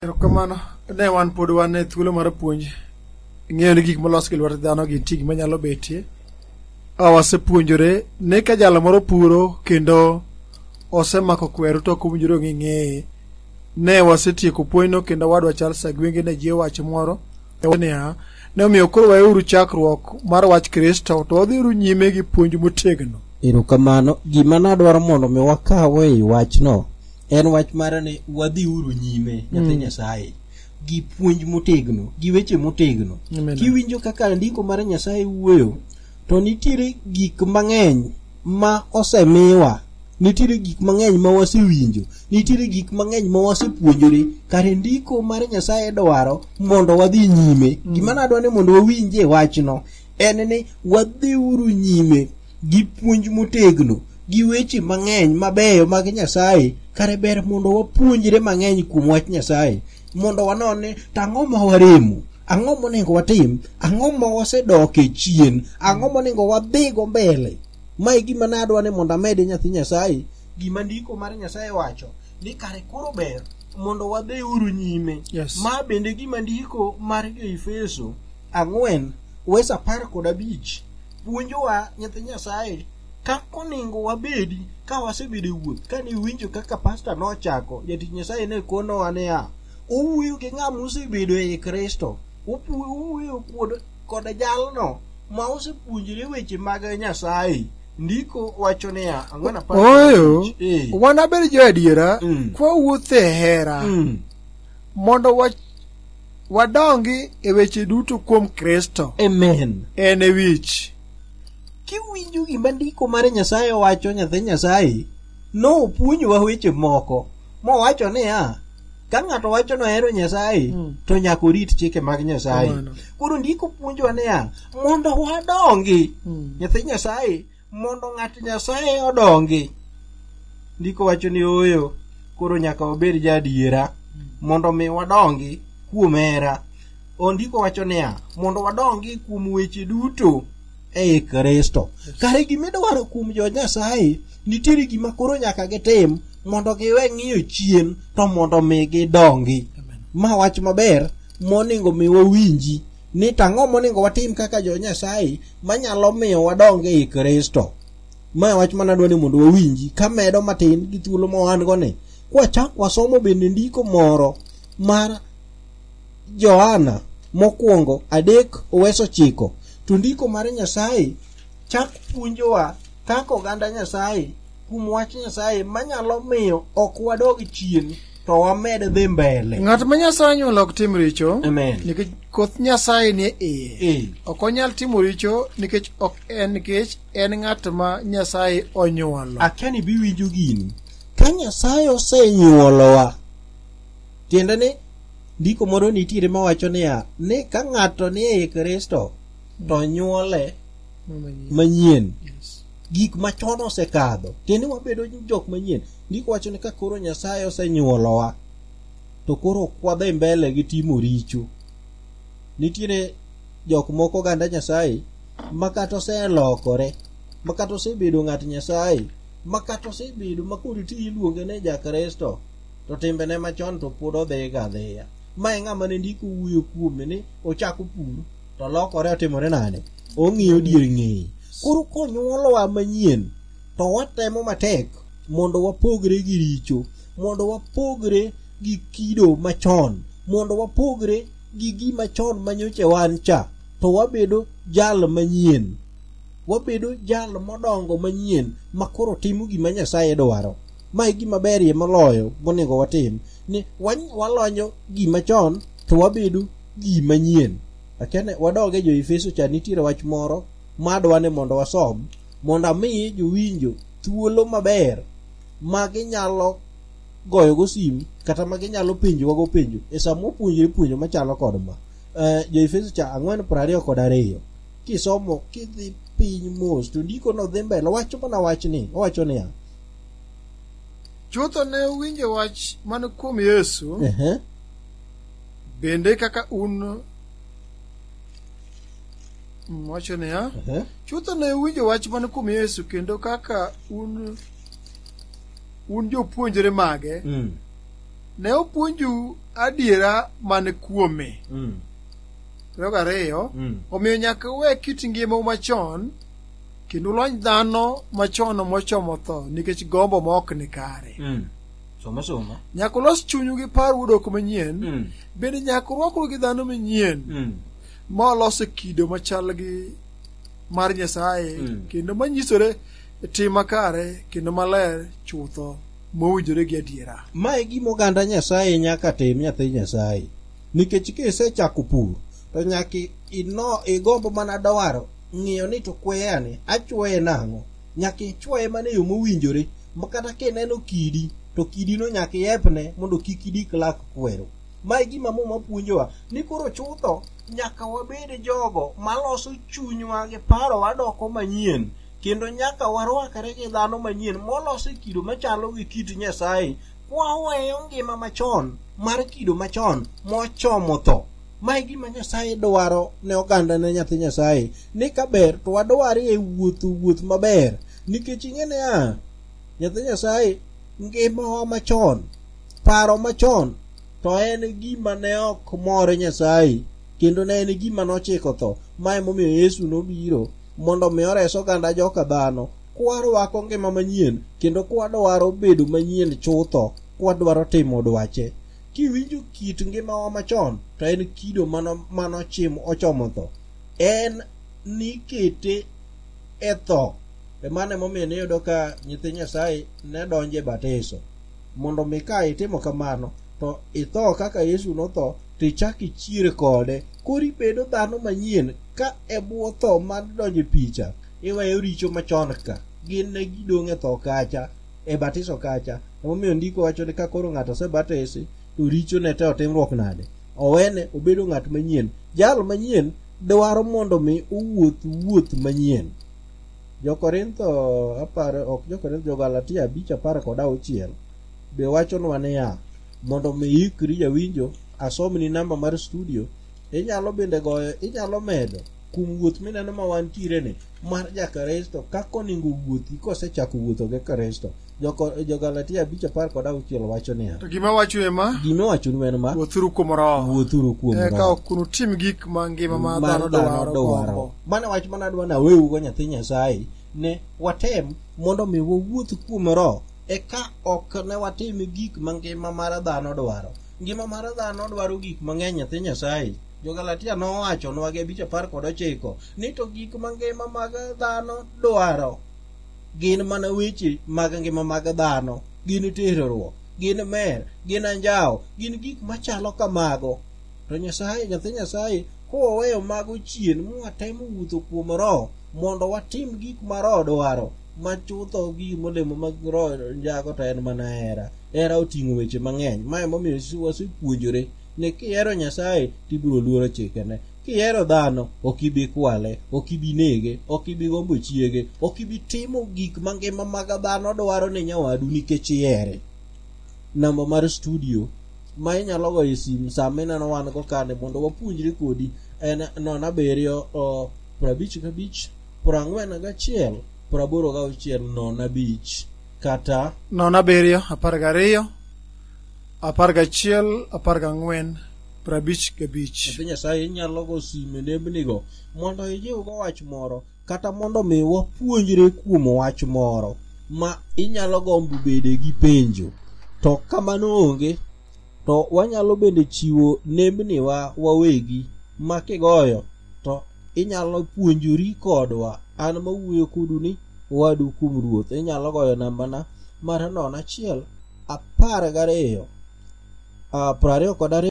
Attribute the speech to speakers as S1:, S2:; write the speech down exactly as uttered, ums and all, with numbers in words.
S1: Erokamano, ne wan pod wan e thuolo mar puonj. Ng'eyo ni gik molos gi lwet dhano gin tich manyalo betie. Wasepuonjore ne ka jalo moro puro kendo osemako kweru to ok owinjore ong'e ng'eye. Ne wasetieko puonjno kendo wadwa Charles Sagwenge ne jiwo wach moro. Ne omiyo koro waweuru chakruok mar wach Kristo to wadhiuru nyime gi puonj motegno.
S2: Erokamano, gima nadwaro mondo mi wakaw e wachno en wach mar ni wadhi uru nyime nyathi Nyasaye gi puonj motegno gi weche motegno. Kiwinjo kaka ndiko mar Nyasaye wuoyo to nitiere gik mang'eny ma osemiwa, nitiere gik mang'eny ma wasewinjo, nitiere gik mang'eny ma wasepuonjore. Kare ndiko mar Nyasaye dwaro mondo wadhi nyime. mm. Gima nadwaro ni mondo wawinje wachno en ni wadhi uru nyime gi puonj motegno gi weche mang'eny mabeyo mag Nyasaye. Kare ber mondo wapuonjre mang'eny kuom wach Nyasaye, mondo wanone tang'o ma waremo, ang'o monego watim, ang'o ma wasedoke chien, ang'o monego wadhigo mbele. Mae gima nadwa ni mondo amede nyathi Nyasaye, gima ndiko mar Nyasaye wacho ni kare koro ber mondo wadhi uru nyime.
S1: Yes.
S2: Ma bende gima ndiko mar Jo-Efeso ang'wen wes apar kod abich puonjowa nyathi Nyasaye kaka onego wabedi ka wasebedo e wuoth. Kane winjo kaka pastor nochako, jatich Nyasaye ne konowa niya, owuoyo gi ng'ama osebedo e Kristo, owuoyo kod jalno ma osepuonjore weche mag Nyasaye. Ndiko wacho niya, ang'wen apar
S1: oyo wan abed jo adiera mm. kwa wuothe e hera mm. mondo wa wadongi e weche duto kuom Kristo.
S2: Amen.
S1: En e wich.
S2: Kiwinjo gima ndiko mar Nyasaye wacho, nyathi Nyasaye no puonjowa weche moko mowacho niya, ka ng'ato wacho no hero Nyasaye mm. to nyaka orit chike mag Nyasaye. oh, no. Koro ndiko puonjowa niya mondo wadongi mm. nyathi Nyasaye, mondo ng'at Nyasaye odongi. Ndiko wacho ni oyo koro nyaka wabed jadiera mm. mondo mi wadongi kuom hera. Ondiko wacho niya mondo wadongi kuom weche duto e Kristo. Yes. Kare gimidwaro kuom jo Nyasaye nitiere gima koro nyaka gitim mondo giwe ng'iyo chien to mondo mi gidongi. Amen. Ma wach maber monego mi wawinji ni tang'o monego watim kaka jo Nyasaye manyalo miyo wadongi e Kristo. Ma wach manadwa ni mondo wawinji kamedo matin gi thuolo ma wan go ne. Kwa chak wasomo bende ndiko moro mar Johana mokwongo adek oweso chiko. To ndiko mar Nyasaye chak puonjowa kaka oganda Nyasaye kuom wach Nyasaye manyalo miyo ok wadog chien to wamed dhi mbele.
S1: Ng'at ma Nyasaye nyuolo ok tim richo.
S2: Amen.
S1: Nikech koth Nyasaye ni iye.
S2: E.
S1: Ok onyal timo richo nikech ok en nikech en ng'at ma Nyasaye onyuolo.
S2: Akia ni biwinjo gini. Ka Nyasaye osenyuolowa, tiende ni ndiko moro nitiere mawacho niya ni ka ng'ato ni e Kristo to nyuole manyien.
S1: Yes.
S2: Gik machon osekadho, tiende wabedo jok manyien. Ndiko wacho ni ka koro Nyasaye osenyuolowa to koro ok wadhi mbele gi timo richo. Nitiere jok moko ganda Nyasaye makato oselokore, makato osebedo ng'at Nyasaye, makato osebedo makoro ti iluonge ne ja Kristo to timbene machon to pod odhiga adhiya. Ma e ng'ama ne ndiko wuoyo kuome ni ochako puro to lokore otimore nade, ong'iyo dier ng'eye. Koro konyuolowa manyien to watemo matek mondo wapogre gi richo, mondo wapogre gi kido machon, mondo wapogre gi gima chon manyoche wan cha, to wabedo jal manyien, wabedo jal modongo manyien makoro timo gima Nyasaye dwaro. Ma e gima berie moloyo monego watim, ni walonyo gima chon to wabedo gima nyien. Akene wadoge Jo-Efeso cha nitiere wach moro madwane mondo wasom mondo ami jowinjo thuolo maber ma ginyalo goyo go sim kata ma ginyalo penjowa go penjo e samo puonjre puonjo machalo kod ma. Uh, Jo-Efeso cha ang'wen prariyo kod ariyo kisomo kidhi piny mos to ndiko no dhi mbele wacho mana wach ni owacho niya
S1: chutho ne winjo wach man kuom Yesu.
S2: uh -huh.
S1: Bende kaka un wacho niya uh -huh. chutho ne winjo wach man kuom Yesu kendo kaka un un jopuonjre mage.
S2: mm.
S1: ne opuonju adiera mane kuome.
S2: Mm.
S1: Rego ariyo,
S2: Mm.
S1: omiyo nyaka we kit ngima machon kendo lony dhano machon mochomo tho nikech gombo ma ok ni kare.
S2: Mm. Soma soma.
S1: Nyaka ulos chunyu gi paro dok manyien.
S2: Mm.
S1: Bende nyaka urwakru gi dhano manyien.
S2: Mm.
S1: Ma loso kido machal gi mar Nyasaye
S2: Mm.
S1: kendo manyisore e tim makare kendo maler chutho mowinjore gi adiera.
S2: Mae gima oganda Nyasaye nyaka tim, nyathi Nyasaye. Nikech kisechako pur to nyaka ino igombo mana dwaro ng'iyo ni to kweyani achwoye nang'o. Nyaka ichwoye mana e yo mowinjore ma kata kineno kidi to kidino nyaka iepne mondo kik idik lak kwero. Mae gima muma puonjowa ni koro chutho nyaka wabed jogo maloso chunywa gi paro wadoko manyien, kendo nyaka warwakre gi dhano manyien moloso kido machalo gi kit Nyasaye, kwaweyo ngima machon mar kido machon mochomo tho. Mae gima Nyasaye dwaro ne oganda ne nyathi Nyasaye, ni kaber to wadware e wuoth wuoth maber, nikech ing'ene a nyathi Nyasaye ngimawa machon, paro machon to en gima ne ok more Nyasaye, kendo ne en gima nochiko tho. Mae momiyo Yesu nobiro mondo mi ores oganda joka dhano, kwarwako ngima manyien kendo kwadwaro bedo manyien chutho, kwadwaro timo dwache. Kiwinjo kit ngimawa machon to en kido mano manochimo ochomo tho, en nikete e tho. E mane momiyo niyudo ka nyithi Nyasaye ne donje batiso, mondo mi ka itimo kamano to itho kaka Yesu notho, tichak ichier kode, kori bedo dhano manyien. Ka e bwo tho madonje picha iweyo richo machon ka, gin ne gidong' e tho kacha, e batiso kacha. Momiyo ndiko wacho ni ka koro ng'ato osebatisi to richo ne te otimruok nade, owene obedo ng'at manyien. Jal manyien dwaro mondo mi owuoth wuoth manyien. Jo-Korintho aparo ok Jo-Korintho, Jo-Galatia abich apar kod auchiel be wachonwa niya, mondo mi ikri jawinjo, asomni namba mar studio, inyalo bende goyo, inyalo medo kum wuoth mineno ma wantiere ni mar ja-Kristo, kaka onego wuothi kosechako wuotho gi Kristo. Jo-Galatia abich apar kod auchiel wacho niya,
S1: to gima wacho ema
S2: gima wachonu en ma
S1: wuothuru kuom Roho,
S2: wuothuru kuom Roho,
S1: eka ok unutim gik ma ngima ma dhano dwaro.
S2: Mane wach mana dwa na weu go nyathi Nyasaye, ne watem mondo mi wawuoth kuom Roho, eka ok ne watim gik ma ngima mar dhano dwaro. Ngima mar dhano dwaro gik mang'eny nyathi Nyasaye. Jo-Galatia nowacho nwa gi abich apar kod ochiko ni to gik ma ngima mag dhano dwaro gin mana weche mag ngima mag dhano, gin terruok, gin mer, gin anjawo, gin gik machalo kamago. To Nyasaye, nyathi Nyasaye, koweyo mago chien mwatemo wuotho kuom Roho mondo watim gik ma Roho dwaro, ma chutho gi molemo mag Roho njago to en mana hera. Hera oting'o weche mang'eny. Mae momiyo wasepuonjore ni kihero Nyasaye tibiro luoro chikene. Kihero dhano ok ibi kwale, ok ibi nege, ok ibi gombo chiege, ok ibi timo gik mangima mag dhano dwaro ne nyawadu nikech ihere. Namba mar studio ma inyalo goyo simu sama ineno wan go kane mondo wapuonjre kodi en nono abiriyo prabich gabich prang'wen gachiel praboro gauchiel nono abich kata
S1: nono abiriyo apar gariyo apar gachiel apar gang'wen prabich gabich.
S2: Nyathi Nyasaye inyalo go simu nembnigo mondo ijiw go wach moro, kata mondo mi wapuonjre kuom wach moro ma inyalo gombo bede gi penjo. To kamano onge to wanyalo bende chiwo nembni wa wawegi ma kigoyo to inyalo puonjori kodwa. An mawuoyo kodu ni wadu kuom Ruoth. Inyalo goyo namba na mar nono achiel apar gariyo prariyo kod ariyo